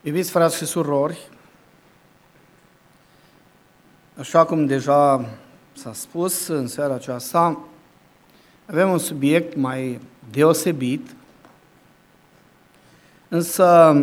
Iubiți frați și surori, așa cum deja s-a spus în seara aceasta, avem un subiect mai deosebit, însă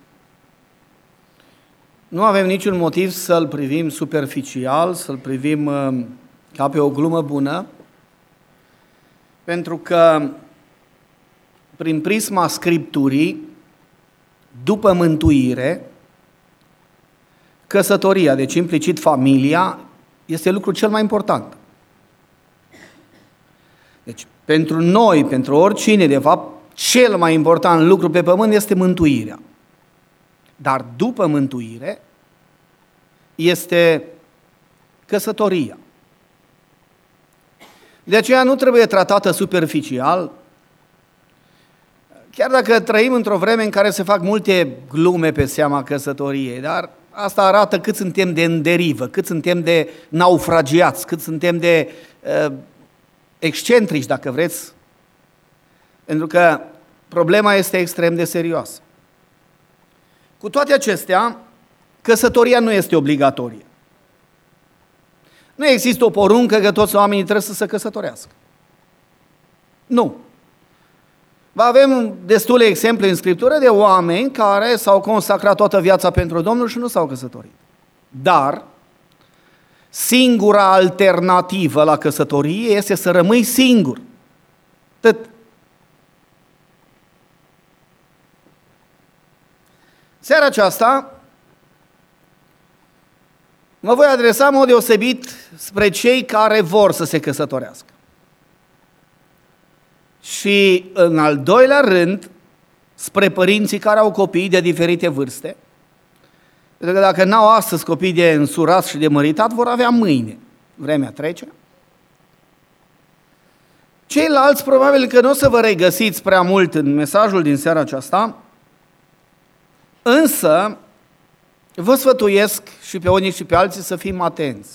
nu avem niciun motiv să-l privim superficial, să-l privim ca pe o glumă bună, pentru că prin prisma Scripturii, după mântuire, căsătoria, deci implicit familia, este lucrul cel mai important. Deci, pentru noi, pentru oricine, de fapt, cel mai important lucru pe pământ este mântuirea. Dar după mântuire este căsătoria. De aceea nu trebuie tratată superficial, chiar dacă trăim într-o vreme în care se fac multe glume pe seama căsătoriei, dar asta arată cât suntem de în derivă, cât suntem de naufragiați, cât suntem de excentrici, dacă vreți, pentru că problema este extrem de serioasă. Cu toate acestea, căsătoria nu este obligatorie. Nu există o poruncă că toți oamenii trebuie să se căsătorească. Nu. Avem destule exemple în Scriptură de oameni care s-au consacrat toată viața pentru Domnul și nu s-au căsătorit. Dar singura alternativă la căsătorie este să rămâi singur. Atât. Seara aceasta mă voi adresa în mod deosebit spre cei care vor să se căsătorească. Și în al doilea rând, spre părinții care au copii de diferite vârste, pentru că dacă n-au astăzi copii de însurat și de măritat, vor avea mâine. Vremea trece. Ceilalți probabil că nu o să vă regăsiți prea mult în mesajul din seara aceasta, însă vă sfătuiesc și pe unii și pe alții să fim atenți.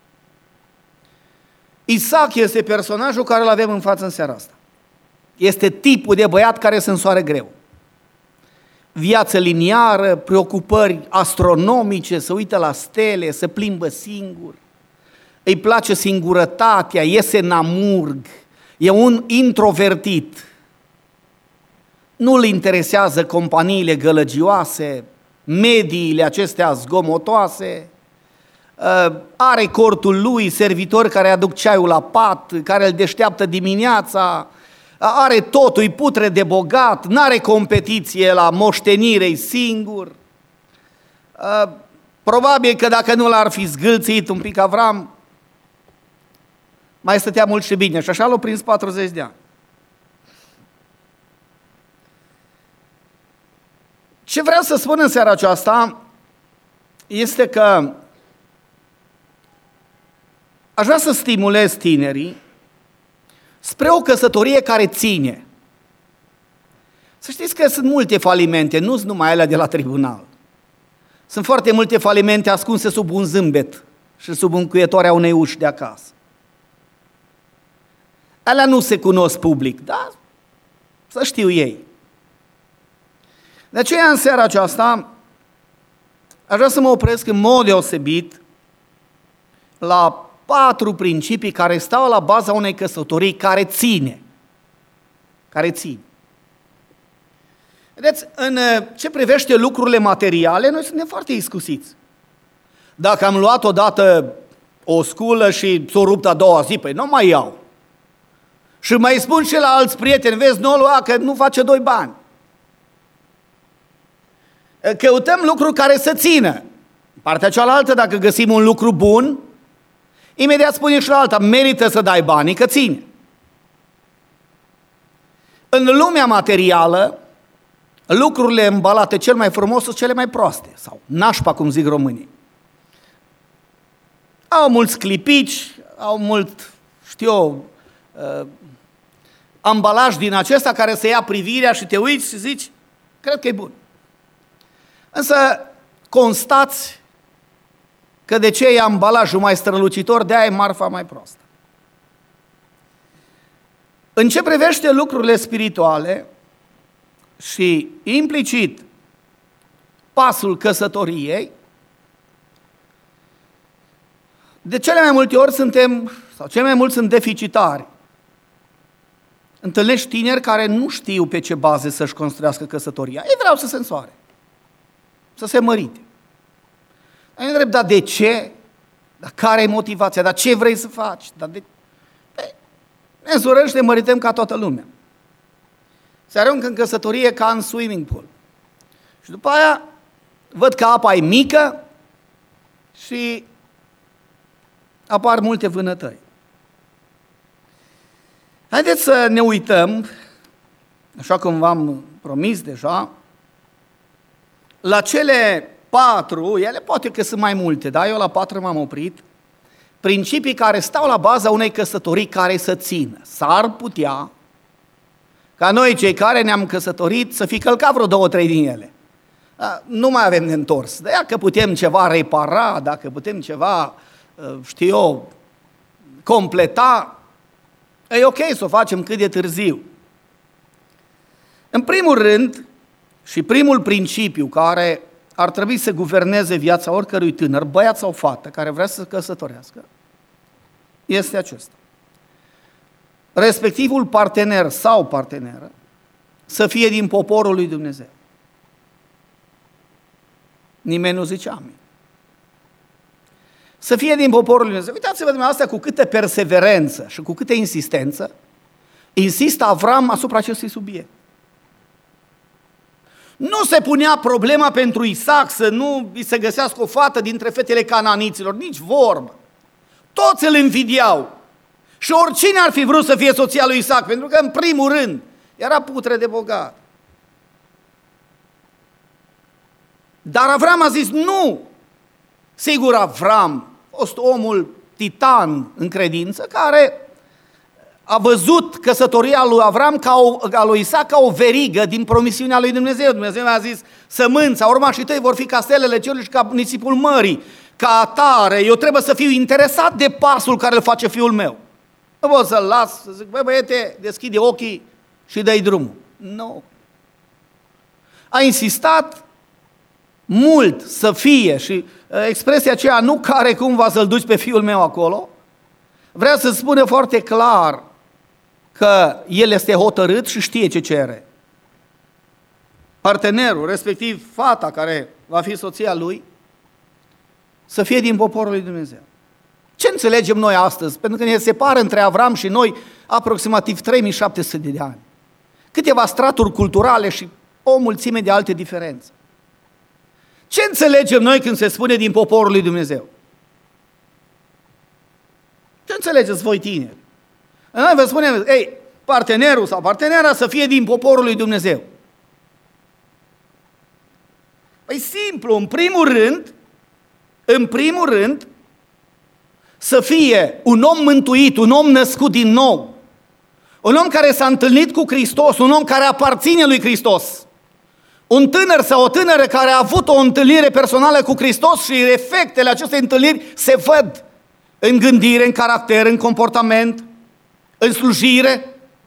Isaac este personajul care îl avem în față în seara asta. Este tipul de băiat care se însoară greu. Viață liniară, preocupări astronomice, se uită la stele, se plimbă singur, îi place singurătatea, iese în amurg, e un introvertit. Nu-l interesează companiile gălăgioase, mediile acestea zgomotoase, are cortul lui, servitori care aduc ceaiul la pat, care îl deșteaptă dimineața, are totul, e putre de bogat, n-are competiție la moștenire, singur. Probabil că dacă nu l-ar fi zgâlțit un pic Avram, mai stătea mult și bine și așa l-a prins 40 de ani. Ce vreau să spun în seara aceasta este că aș vrea să stimulez tinerii spre o căsătorie care ține. Să știți că sunt multe falimente, nu sunt numai alea de la tribunal. Sunt foarte multe falimente ascunse sub un zâmbet și sub încuietoarea unei uși de acasă. Alea nu se cunosc public, dar să știu ei. De aceea, în seara aceasta, aș vrea să mă opresc în mod deosebit la 4 principii care stau la baza unei căsătorii care ține. Care ține. Vedeți, în ce privește lucrurile materiale, noi suntem foarte iscusiți. Dacă am luat odată o sculă și s-o rupt a doua zi, păi nu mai iau. Și mai spun și la alți prieteni, vezi, nu o lua, că nu face 2 bani. Căutăm lucruri care să țină. Partea cealaltă, dacă găsim un lucru bun, imediat spune și la alta, merită să dai banii, că ține. În lumea materială, lucrurile îmbalate cel mai frumos sunt cele mai proaste, sau nașpa, cum zic românii. Au mulți clipici, au mult, ambalaj din acesta care să ia privirea și te uiți și zici, cred că e bun. Însă constați că de ce e ambalajul mai strălucitor, de aia e marfa mai proastă. În ce privește lucrurile spirituale și implicit pasul căsătoriei, de cele mai multe ori cei mai mulți sunt deficitari. Întâlnești tineri care nu știu pe ce baze să-și construiască căsătoria. Ei vreau să se însoare, să se mărite. Ai întreb, dar de ce? Dar care e motivația? Dar ce vrei să faci? Ne însurăm și ne mărităm ca toată lumea. Se aruncă în căsătorie ca în swimming pool. Și după aia văd că apa e mică și apar multe vânătăi. Haideți să ne uităm, așa cum v-am promis deja, la cele 4, ele poate că sunt mai multe, dar eu la 4 m-am oprit, principii care stau la baza unei căsătorii care să țină. S-ar putea ca noi, cei care ne-am căsătorit, să fi călcat vreo 2-3 din ele. Nu mai avem de întors. Dacă putem ceva repara, dacă putem ceva, completa, e ok să o facem cât de târziu. În primul rând, și primul principiu care ar trebui să guverneze viața oricărui tânăr, băiat sau fată, care vrea să se căsătorească, este acesta. Respectivul partener sau parteneră să fie din poporul lui Dumnezeu. Nimeni nu zice amin. Să fie din poporul lui Dumnezeu. Uitați-vă dumneavoastră cu câtă perseverență și cu câtă insistență insistă Avram asupra acestui subiect. Nu se punea problema pentru Isaac să nu îi se găsească o fată dintre fetele cananiților, nici vorbă. Toți îl invidiau. Și oricine ar fi vrut să fie soția lui Isaac, pentru că în primul rând era putre de bogat. Dar Avram a zis nu. Sigur, Avram a fost omul titan în credință, care a văzut căsătoria lui Avram a lui Isaac ca o verigă din promisiunea lui Dumnezeu. Dumnezeu a zis, sămânța, urmașii tăi vor fi ca stelele cerului și ca nisipul mării. Ca atare, eu trebuie să fiu interesat de pasul care îl face fiul meu. Nu pot să-l las, să zic, băi băiete, deschide ochii și dă-i drumul. Nu. A insistat mult să fie și expresia aceea, nu care cumva să-l duci pe fiul meu acolo, vrea să spună foarte clar că el este hotărât și știe ce cere. Partenerul, respectiv fata care va fi soția lui, să fie din poporul lui Dumnezeu. Ce înțelegem noi astăzi? Pentru că ne separă între Avram și noi aproximativ 3700 de ani. Câteva straturi culturale și o mulțime de alte diferențe. Ce înțelegem noi când se spune din poporul lui Dumnezeu? Ce înțelegeți voi tineri? Noi vă spunem, partenerul sau partenera să fie din poporul lui Dumnezeu. Păi simplu, în primul rând, să fie un om mântuit, un om născut din nou, un om care s-a întâlnit cu Hristos, un om care aparține lui Hristos, un tânăr sau o tânără care a avut o întâlnire personală cu Hristos și efectele acestei întâlniri se văd în gândire, în caracter, în comportament, în slujire,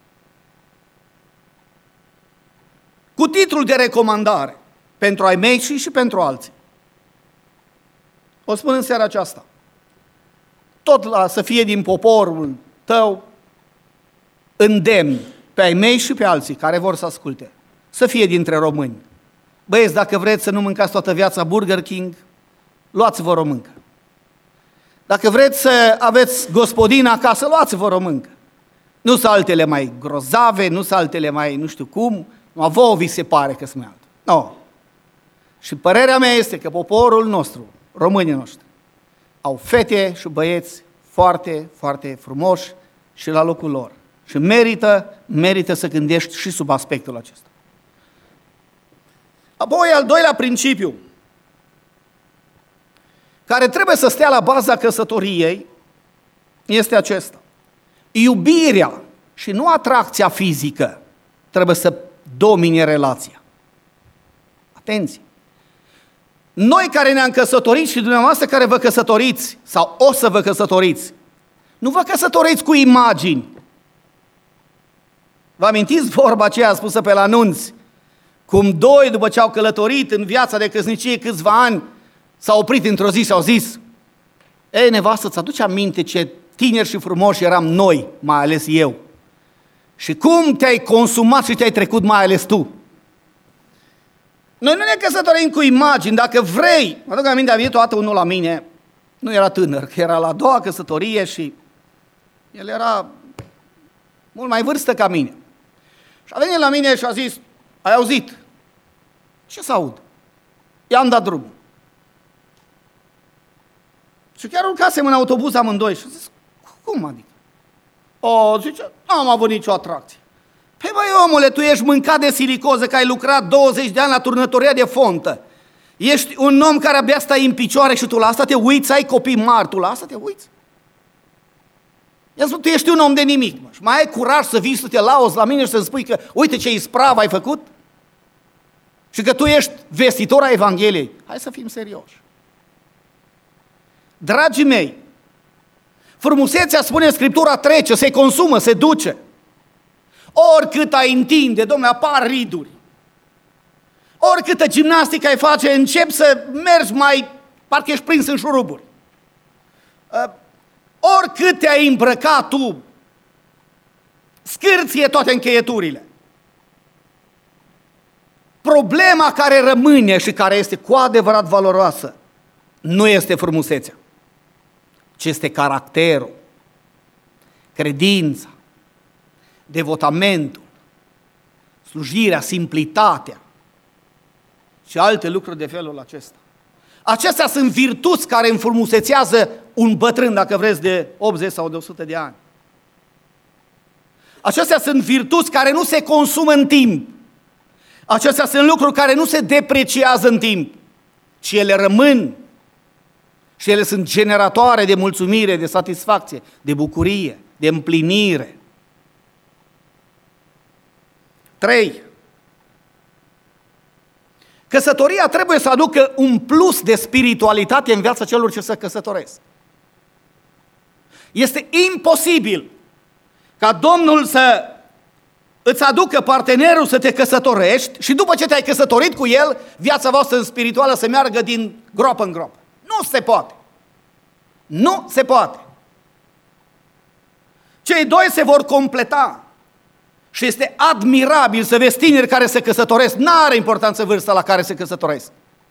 cu titlul de recomandare pentru ai mei și pentru alții. O spun în seara aceasta. Tot să fie din poporul tău, îndemn pe ai mei și pe alții care vor să asculte. Să fie dintre români. Băieți, dacă vreți să nu mâncați toată viața Burger King, luați-vă o mâncă. Dacă vreți să aveți gospodină acasă, luați-vă o mâncă. Nu sunt altele mai grozave, nu sunt altele mai nu știu cum, nu, vouă vi se pare că sunt mai alte. No. Și părerea mea este că poporul nostru, românii noștri, au fete și băieți foarte, foarte frumoși și la locul lor. Și merită să gândești și sub aspectul acesta. Apoi, al doilea principiu, care trebuie să stea la baza căsătoriei, este acesta. Iubirea și nu atracția fizică trebuie să domine relația. Atenție! Noi care ne-am căsătorit și dumneavoastră care vă căsătoriți sau o să vă căsătoriți, nu vă căsătoriți cu imagini. Vă amintiți vorba aceea spusă pe la anunț? Cum doi, după ce au călătorit în viața de căsnicie câțiva ani, s-au oprit într-o zi și au zis: ei, nevastă, ți aduce aminte ce tineri și frumoși eram noi, mai ales eu? Și cum te-ai consumat și te-ai trecut mai ales tu? Noi nu ne căsătorim cu imagini, dacă vrei. Mă aduc aminte, a venit odată unul la mine, nu era tânăr, că era la a doua căsătorie și el era mult mai vârstă ca mine. Și a venit la mine și a zis: ai auzit? Ce să aud? I-am dat drumul. Și chiar urcasem în autobuz amândoi și a zis: cum adică? Zice, nu am avut nicio atracție. Păi băi, omule, tu ești mâncat de silicoză, că ai lucrat 20 de ani la turnătoria de fontă. Ești un om care abia stai în picioare și tu la asta te uiți, ai copii mari, tu la asta te uiți? I-am spus: tu ești un om de nimic, mă. Și mai ai curaj să vii să te lauzi la mine și să-mi spui că uite ce ispravă ai făcut? Și că tu ești vestitor a Evangheliei. Hai să fim serioși. Dragii mei, frumusețea, spune Scriptura, trece, se consumă, se duce. Oricât ai întinde, domnule, apar riduri. Oricâtă gimnastică ai face, începi să mergi mai, parcă ești prins în șuruburi. Oricât te-ai îmbrăcat tu, scârție toate încheieturile. Problema care rămâne și care este cu adevărat valoroasă nu este frumusețea, ci este caracterul, credința, devotamentul, slujirea, simplitatea și alte lucruri de felul acesta. Acestea sunt virtuți care înfrumusețează un bătrân, dacă vreți, de 80 sau de 100 de ani. Acestea sunt virtuți care nu se consumă în timp. Acestea sunt lucruri care nu se depreciază în timp, ci ele rămân și ele sunt generatoare de mulțumire, de satisfacție, de bucurie, de împlinire. 3. Căsătoria trebuie să aducă un plus de spiritualitate în viața celor ce se căsătoresc. Este imposibil ca Domnul să îți aducă partenerul să te căsătorești și după ce te-ai căsătorit cu el, viața voastră spirituală să meargă din groapă în groapă. Nu se poate. Nu se poate. Cei doi se vor completa. Și este admirabil să vezi tineri care se căsătoresc. N-are importanță vârsta la care se căsătoresc.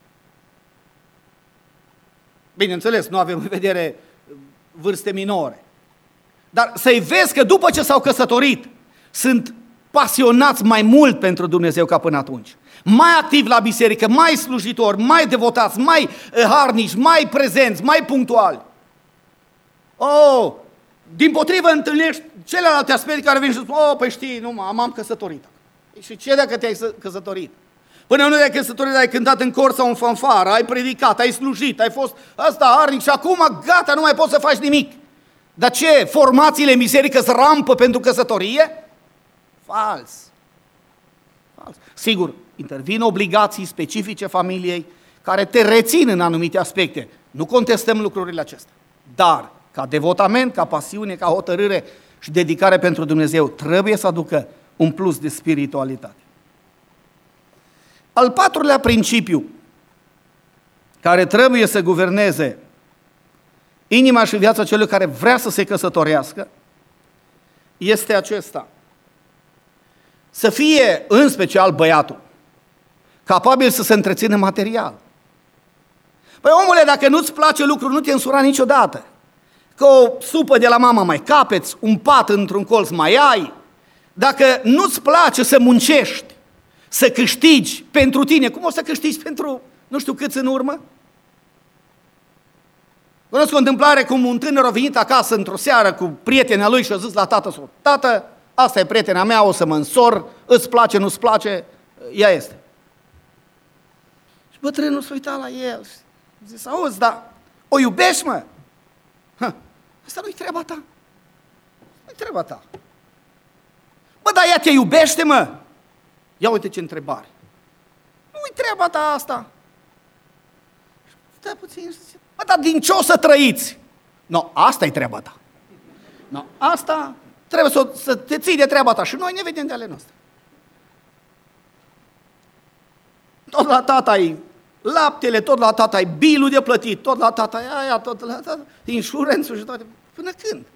Bineînțeles, nu avem în vedere vârste minore. Dar să-i vezi că după ce s-au căsătorit, sunt pasionați mai mult pentru Dumnezeu ca până atunci. Mai activi la biserică, mai slujitori, mai devotați, mai harnici, mai prezenți, mai punctuali. Dimpotrivă întâlnești celelalte aspecte care vin și spun: păi știi, nu m-am căsătorit. Și ce dacă te-ai căsătorit? Până nu te-ai căsătorit, ai cântat în cor sau în fanfară, ai predicat, ai slujit, ai fost ăsta harnic și acum gata, nu mai poți să faci nimic. Dar ce? Formațiile în biserică se rampă pentru căsătorie? Fals. Sigur, intervin obligații specifice familiei care te rețin în anumite aspecte. Nu contestăm lucrurile acestea. Dar, ca devotament, ca pasiune, ca hotărâre și dedicare pentru Dumnezeu, trebuie să aducă un plus de spiritualitate. Al patrulea principiu care trebuie să guverneze inima și viața celui care vrea să se căsătorească este acesta: să fie, în special băiatul, capabil să se întrețină material. Păi omule, dacă nu-ți place lucrul, nu te însura niciodată. Că o supă de la mama mai capeți, un pat într-un colț mai ai. Dacă nu-ți place să muncești, să câștigi pentru tine, cum o să câștigi pentru nu știu câți în urmă? Cunosc o întâmplare cum un tânăr a venit acasă într-o seară cu prietena lui și a zis la tatăl său: tată, asta e prietena mea, o să mă însor, îți place, nu-ți place, ea este. Și bătrânul s-a uitat la el și a zis: auzi, dar o iubești, mă? Asta nu-i treaba ta. Nu-i treaba ta. Bă, dar ea te iubește, mă? Ia uite ce întrebare. Nu-i treaba ta asta. Stai puțin și zice: bă, dar din ce o să trăiți? No, asta e treaba ta. No, asta trebuie să te ții de treaba ta și noi ne vedem de ale noastre. tot la tata-i laptele, tot la tata-i bilul de plătit, tot la tata-i aia, tot la tata, insurențul și toate. Până când?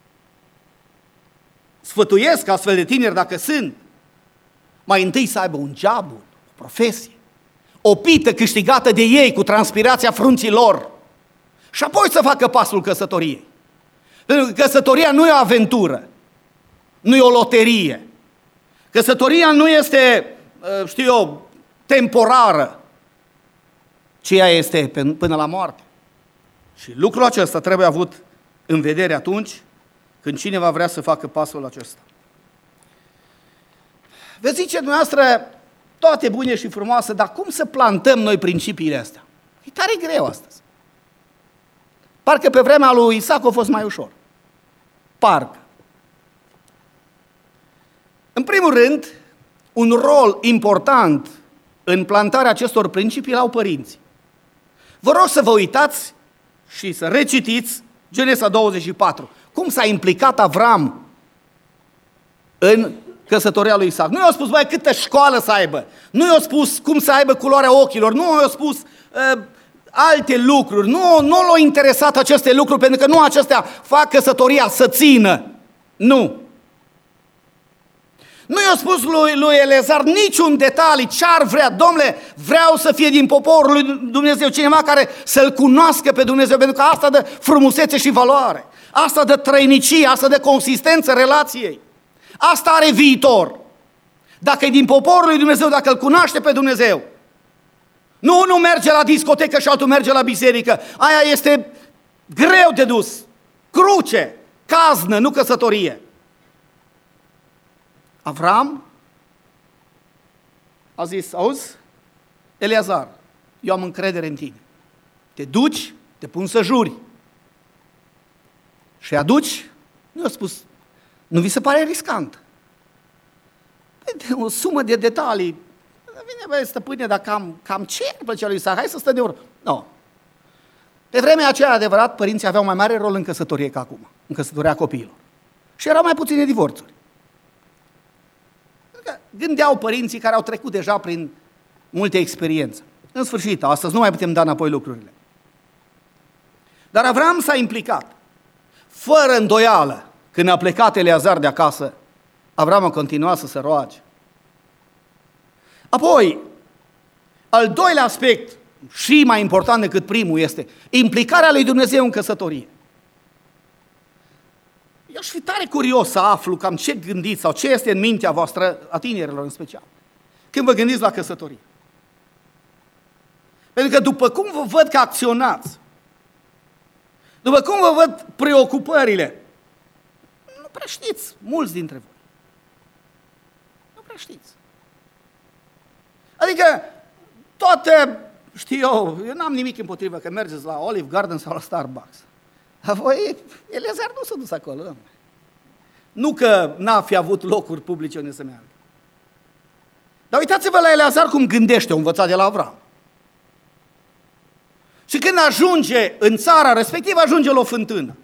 Sfătuiesc astfel de tineri, dacă sunt, mai întâi să aibă un job, o profesie, o pită câștigată de ei cu transpirația frunții lor și apoi să facă pasul căsătoriei. Pentru că căsătoria nu e o aventură, nu e o loterie. Căsătoria nu este, știu eu, temporară, ci ea este până la moarte. Și lucrul acesta trebuie avut în vedere atunci când cineva vrea să facă pasul acesta. Veți zice dumneavoastră, toate bune și frumoase, dar cum să plantăm noi principiile astea? E tare greu astăzi. Parcă pe vremea lui Isaac a fost mai ușor. Parcă. În primul rând, un rol important în plantarea acestor principii l-au părinții. Vă rog să vă uitați și să recitiți Genesa 24. Cum s-a implicat Avram în căsătoria lui Isaac. Nu i-a spus, băi, câtă școală să aibă. Nu i-a spus cum să aibă culoarea ochilor. Nu i-a spus alte lucruri. Nu l-au interesat aceste lucruri, pentru că nu acestea fac căsătoria să țină. Nu. Nu i-a spus lui Eleazar niciun detaliu, ce-ar vrea. Domnule, vreau să fie din poporul lui Dumnezeu cineva care să-L cunoască pe Dumnezeu, pentru că asta dă frumusețe și valoare. Asta dă trăinicie, asta dă consistență relației. Asta are viitor. Dacă e din poporul lui Dumnezeu, dacă îl cunoaște pe Dumnezeu. Nu merge la discotecă și altul merge la biserică. Aia este greu de dus. Cruce, caznă, nu căsătorie. Avram a zis, auzi, Eleazar, eu am încredere în tine. Te duci, te pun să juri. Și aduci, nu i-a spus, nu vi se pare riscant? O sumă de detalii. Vine, băi, stăpâne, dar cam ce îi plăcea lui Isaac? Hai să stăm de urmă. Nu. Pe vremea aceea, adevărat, părinții aveau mai mare rol în căsătorie ca acum, în căsătoria copiilor. Și erau mai puține divorțuri. Gândeau părinții care au trecut deja prin multe experiențe. În sfârșit, astăzi nu mai putem da înapoi lucrurile. Dar Avram s-a implicat. Fără îndoială, când a plecat Eleazar de acasă, Avram a continuat să se roage. Apoi, al doilea aspect, și mai important decât primul, este implicarea lui Dumnezeu în căsătorie. Eu aș fi tare curios să aflu cam ce gândiți sau ce este în mintea voastră, a tinerilor în special, când vă gândiți la căsătorie. Pentru că după cum vă văd că acționați, după cum vă văd preocupările, nu prea știți, mulți dintre voi. Nu prea știți. Adică, toate, știu eu n-am nimic împotrivă că mergeți la Olive Garden sau la Starbucks. Dar voi, Eleazar nu s-a dus acolo, domnule. Nu că n-a fi avut locuri publice unde să meargă. Dar uitați-vă la Eleazar cum gândește, o învățat de la Avram. Și când ajunge în țara respectivă, ajunge la o fântână.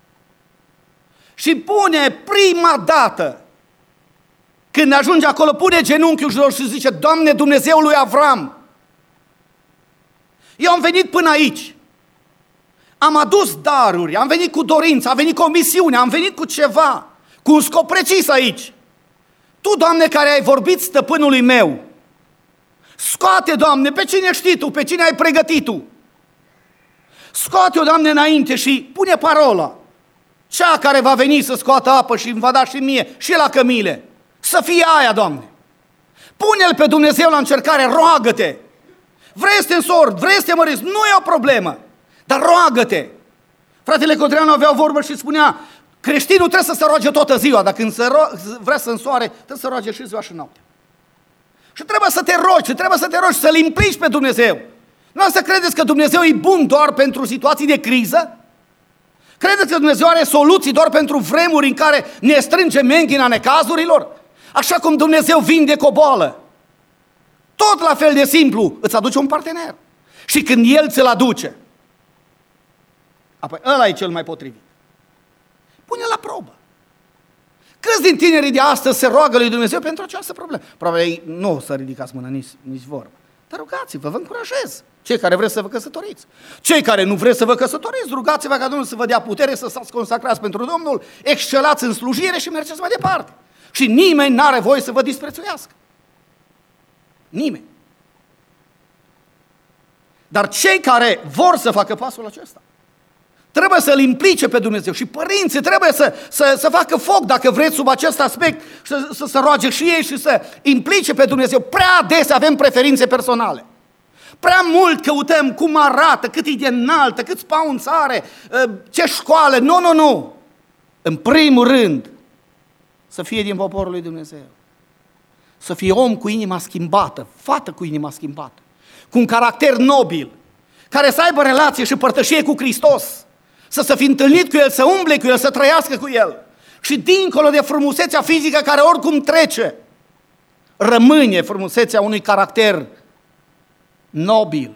Și pune prima dată, când ajunge acolo, pune genunchiul jos și zice, Doamne, Dumnezeul lui Avram, eu am venit până aici. Am adus daruri, am venit cu dorință, am venit cu o misiune, am venit cu ceva, cu un scop precis aici. Tu, Doamne, care ai vorbit stăpânului meu, scoate, Doamne, pe cine știi Tu, pe cine ai pregătit Tu. Scoate-o, Doamne, înainte și pune parola. Cea care va veni să scoată apă și îmi va da și mie și la cămile. Să fie aia, Doamne. Pune-L pe Dumnezeu la încercare, roagă-te. Vrei să te însori, vrei să te măriți, nu e o problemă. Dar roagă-te! Fratele Cotreanu avea o vorbă și spunea, creștinul trebuie să se roage toată ziua, dar când vrea să însoare, trebuie să roage și ziua și noaptea. Și trebuie să te rogi, să-L implici pe Dumnezeu. Nu să credeți că Dumnezeu e bun doar pentru situații de criză? Credeți că Dumnezeu are soluții doar pentru vremuri în care ne strânge menghina necazurilor? Așa cum Dumnezeu vindecă o boală. Tot la fel de simplu, îți aduce un partener. Și când El ți-l aduce, apoi ăla e cel mai potrivit. Pune la probă. Câți din tinerii de astăzi se roagă lui Dumnezeu pentru această problemă? Probabil nu o să ridicați mâna, nici vorba. Dar rugați-vă, vă încurajez. Cei care vreți să vă căsătoriți. Cei care nu vreți să vă căsătoriți, rugați-vă ca Domnul să vă dea putere să stați consacrați pentru Domnul, excelați în slujire și mergeți mai departe. Și nimeni n-are voie să vă disprețuiască. Nimeni. Dar cei care vor să facă pasul acesta, trebuie să-L implice pe Dumnezeu și părinții trebuie să facă foc, dacă vreți, sub acest aspect, să roage și ei și să implice pe Dumnezeu. Prea adesea avem preferințe personale. Prea mult căutăm cum arată, cât e de înaltă, cât spaunț are, ce școală. Nu. În primul rând, să fie din poporul lui Dumnezeu. Să fie om cu inima schimbată, fată cu inima schimbată, cu un caracter nobil, care să aibă relație și părtășie cu Hristos, să se fi întâlnit cu El, să umble cu El, să trăiască cu El. Și dincolo de frumusețea fizică care oricum trece, rămâne frumusețea unui caracter nobil,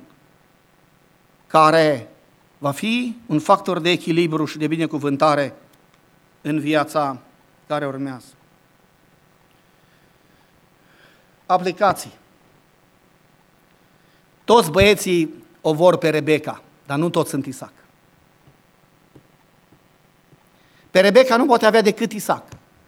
care va fi un factor de echilibru și de binecuvântare în viața care urmează. Aplicații. Toți băieții o vor pe Rebecca, dar nu toți sunt Isaac. Pe Rebecca nu poate avea decât Isaac.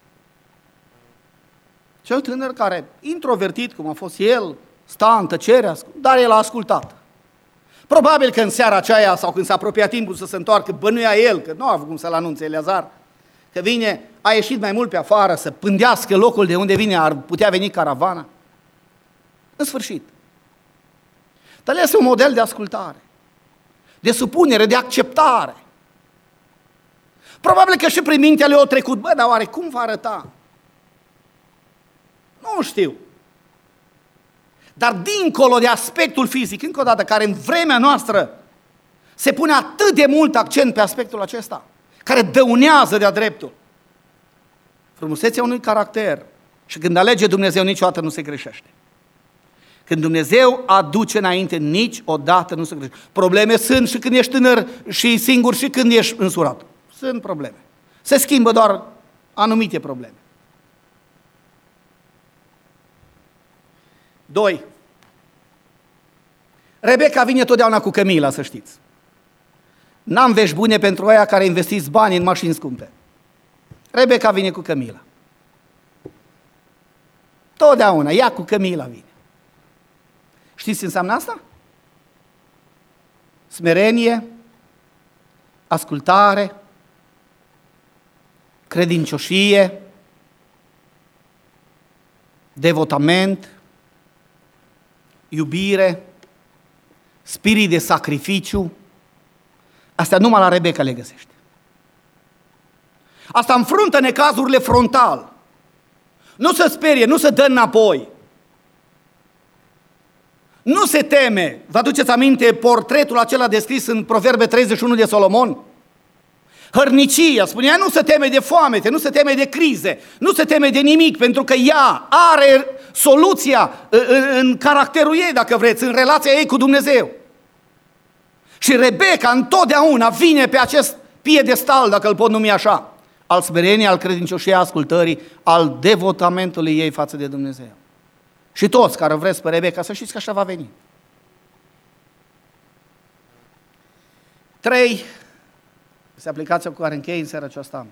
Cel tânăr care, introvertit cum a fost el, sta în tăcere, dar el a ascultat. Probabil că în seara aceea, sau când s-a apropiat timpul să se întoarcă, bănuia el, că nu a avut cum să-l anunțe Eleazar, că vine, a ieșit mai mult pe afară să pândească locul de unde vine, ar putea veni caravana. În sfârșit. Dar este un model de ascultare, de supunere, de acceptare. Probabil că și prin mintea lui a trecut, dar oare cum va arăta? Nu știu. Dar dincolo de aspectul fizic, încă o dată, care în vremea noastră se pune atât de mult accent pe aspectul acesta, care dăunează de-a dreptul. Frumusețea unui caracter. Și când alege Dumnezeu, niciodată nu se greșește. Când Dumnezeu aduce înainte, niciodată nu se greșește. Probleme sunt și când ești tânăr și singur și când ești însurat. Sunt probleme. Se schimbă doar anumite probleme. 2. Rebecca vine totdeauna cu cămila, să știți. N-am vești bune pentru aia care investiți bani în mașini scumpe. Rebecca vine cu cămila. Totdeauna, ea cu cămila vine. Știți ce înseamnă asta? Smerenie, ascultare, credincioșie, devotament, iubire, spirit de sacrificiu. Astea numai la Rebecca le găsește. Asta înfruntă necazurile frontal. Nu se sperie, nu se dă înapoi. Nu se teme. Vă aduceți aminte portretul acela descris în Proverbe 31 de Solomon? Hărnicia, spunea, nu se teme de foamete, nu se teme de crize, nu se teme de nimic, pentru că ea are soluția în caracterul ei, dacă vreți, în relația ei cu Dumnezeu. Și Rebecca întotdeauna vine pe acest piedestal, dacă îl pot numi așa, al smereniei, al credincioșiei, ascultării, al devotamentului ei față de Dumnezeu. Și toți care vreți pe Rebecca, să știți că așa va veni. 3. Este aplicația cu care închei în seara aceasta.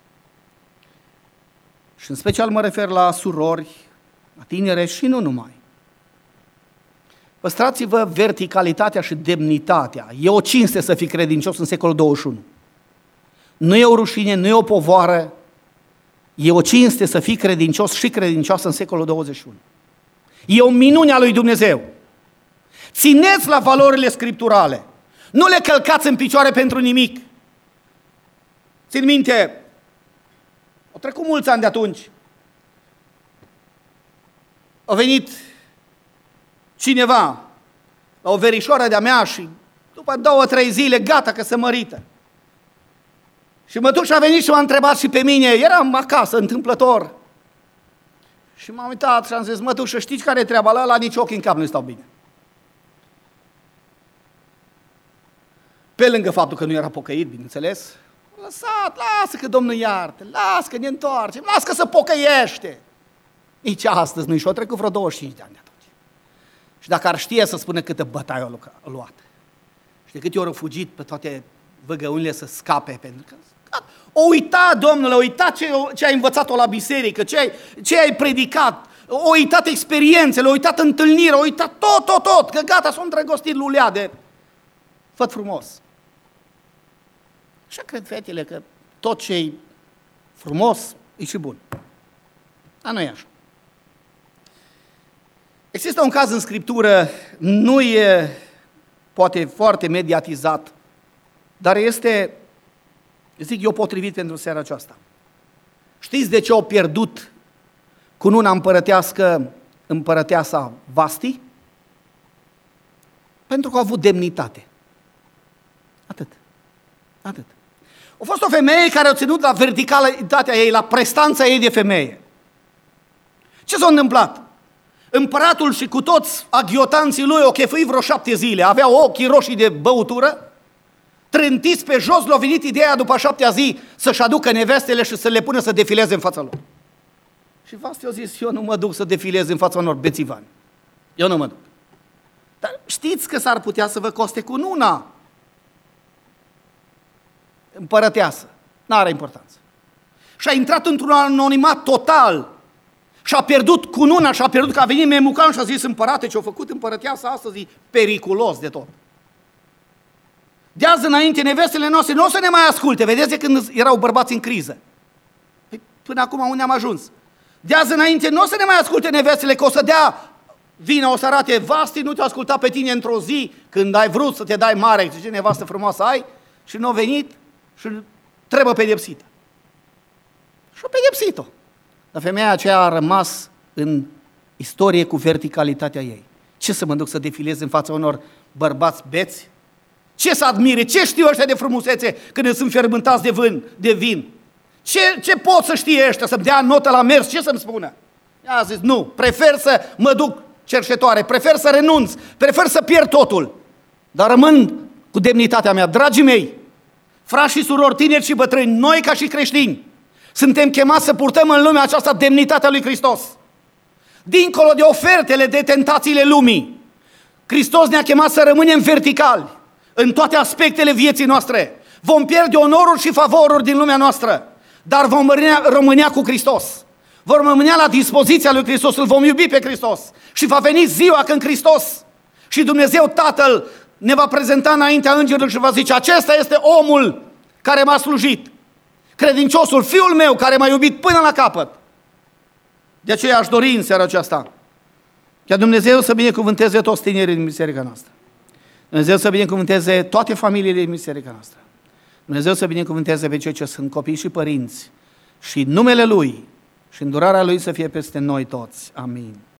Și în special mă refer la surori, la tinere și nu numai. Păstrați-vă verticalitatea și demnitatea. E o cinste să fii credincios în secolul 21. Nu e o rușine, nu e o povoară. E o cinste să fii credincios și credincioasă în secolul 21. E o minune a lui Dumnezeu. Țineți la valorile scripturale. Nu le călcați în picioare pentru nimic. Țin minte, au trecut mulți ani de atunci. A venit cineva la o verișoară de-a mea și după 2-3 zile gata că se mărită. Și mătușa a venit și m-a întrebat și pe mine, eram acasă, întâmplător. Și m-am uitat și am zis, mătușă, știți care e treaba? La nici ochii în cap nu stau bine. Pe lângă faptul că nu era pocăit, bineînțeles, lăsat, lasă că Domnul iartă, lasă că ne întoarcem, lasă că se pocăiește. Nici astăzi nu-i și-o trecut vreo 25 de ani de atunci. Și dacă ar știe să spună câtă bătaie a luat. Și de câte ori a fugit pe toate văgăunile să scape. Pentru că o uita, Domnule, o uita ce ai învățat-o la biserică, ce ai predicat, o uitat experiențele, o uitat întâlnirea, o uitat tot, că gata, s-a îndrăgostit lulea de făt frumos. Așa cred fetele că tot ce-i frumos e și bun. Dar nu e așa. Există un caz în Scriptură, nu e poate foarte mediatizat, dar este, zic eu, potrivit pentru seara aceasta. Știți de ce au pierdut cununa împărăteasa Vasti? Pentru că au avut demnitate. Atât. A fost o femeie care a ținut la verticalitatea ei, la prestanța ei de femeie. Ce s-a întâmplat? Împăratul și cu toți aghiotanții lui o chefuit vreo 7 zile, aveau ochii roșii de băutură, trântiți pe jos, l-a venit ideea după 7-a zi să-și aducă nevestele și să le pună să defileze în fața lor. Și Vasti a zis, eu nu mă duc să defilez în fața unor bețivani. Eu nu mă duc. Dar știți că s-ar putea să vă coste cununa împărăteasă. N-are importanță. Și a intrat într-un anonimat total. Și a pierdut cununa, și a pierdut că a venit Memucan și a zis, împărate, ce-a făcut împărăteasa astăzi e periculos de tot. De azi înainte, nevestele noastre nu o să ne mai asculte. Vedeți când erau bărbați în criză. Până acum unde am ajuns? De azi înainte nu o să ne mai asculte nevestele, că o să dea vina, o să arate, Vasti nu te-a ascultat pe tine într-o zi când ai vrut să te dai mare, ce nevastă frumoasă ai, și nu a venit și trebuie pedepsită. Și a pedepsit-o. Dar femeia aceea a rămas în istorie cu verticalitatea ei. Ce să mă duc să defilez în fața unor bărbați beți? Ce să admire? Ce știu ăștia de frumusețe când sunt fierbântați de vin? Ce pot să știe ăștia? Să-mi dea notă la mers? Ce să-mi spună? A zis, nu, prefer să mă duc cerșetoare, prefer să renunț, prefer să pierd totul, dar rămân cu demnitatea mea. Dragii mei, frați și surori, tineri și bătrâni, noi ca și creștini, suntem chemați să purtăm în lumea aceasta demnitatea lui Hristos. Dincolo de ofertele, de tentațiile lumii, Hristos ne-a chemat să rămânem verticali în toate aspectele vieții noastre. Vom pierde onoruri și favoruri din lumea noastră, dar vom rămâne cu Hristos. Vom rămâne la dispoziția lui Hristos, îl vom iubi pe Hristos. Și va veni ziua când Hristos și Dumnezeu Tatăl ne va prezenta înaintea îngerilor și va zice, acesta este omul care m-a slujit, credinciosul, fiul meu care m-a iubit până la capăt. De aceea aș dori în seara aceasta ca Dumnezeu să binecuvânteze toți tinerii din biserica noastră. Dumnezeu să binecuvânteze toate familiile din biserica noastră. Dumnezeu să binecuvânteze pe cei ce sunt copii și părinți și numele Lui și îndurarea Lui să fie peste noi toți. Amin.